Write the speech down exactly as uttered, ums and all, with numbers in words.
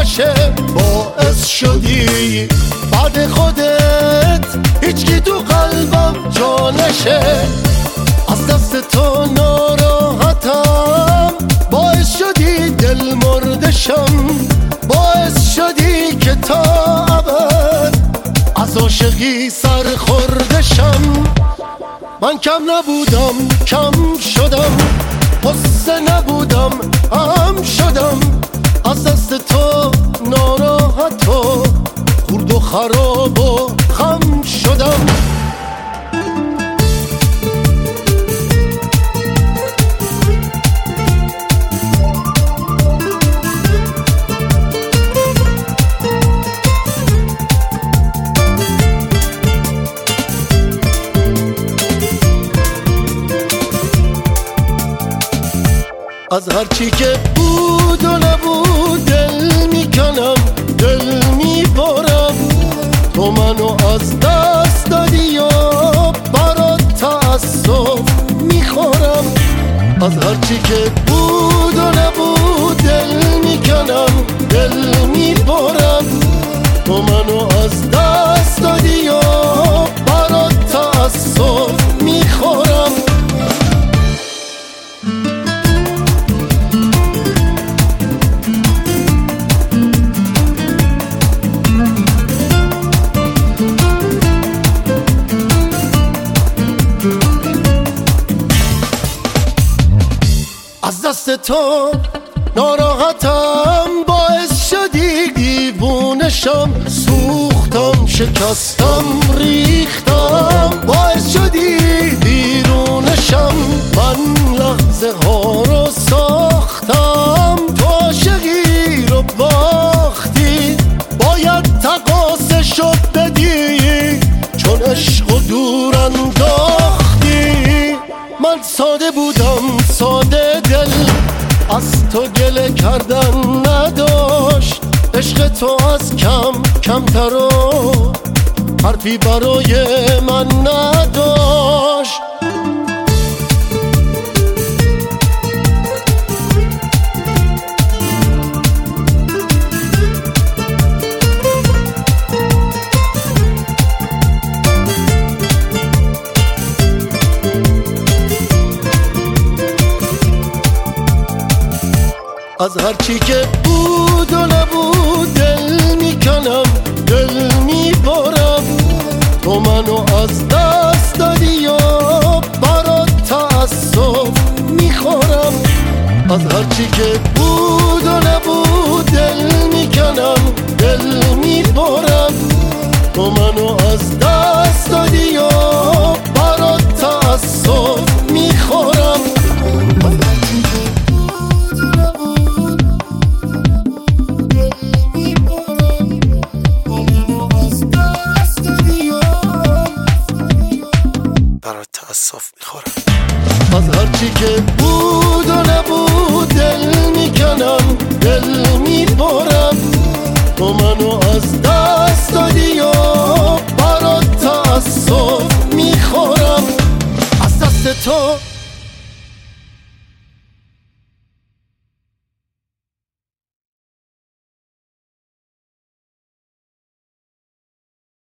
نشه. باعث شدی بعد خودت هیچکی تو قلبم جا نشه. از دست تو ناراحتم، باعث شدی دل مردشم. باعث شدی که تا ابد از عاشقی سر خوردشم. من کم نبودم کم شدم، قصه نبودم هم شدم. از دست تو ناراحت و خورد و خراب و خم شدم. از هرچی که بود و نبود دل میکنم، دل میبارم. تو منو از دست دادی و برات تأسف میخورم. از هرچی که بود و نبود دل میکنم، دل میبارم. تو منو از دست دادی و برات تأسف میخورم. از دست تو ناراحتم، باعث شدی دیوونشم. سوختم شکستم ریختم، باعث شدی بیرونشم. من لحظه ها رو ساختم، تو عاشقی رو باختی. باید تقاصشو بدی چون عشق و دور انداختی. من ساده بودم ساده دل، از تو گله کردن نداشت. عشق تو از کم کمتر و حرفی برای من نداشت. از هرچی که بود و نبود دل میکنم، دل میبارم. تو منو از دست دادی و برات تأسف میخورم. از هرچی که بود و نبود دل میکنم، دل میبارم. تو منو از دست دادی و برات تأسف میخورم. تأسف میخورم. از هرچی که بود و نبود دل میکنم، دل میبارم. تو منو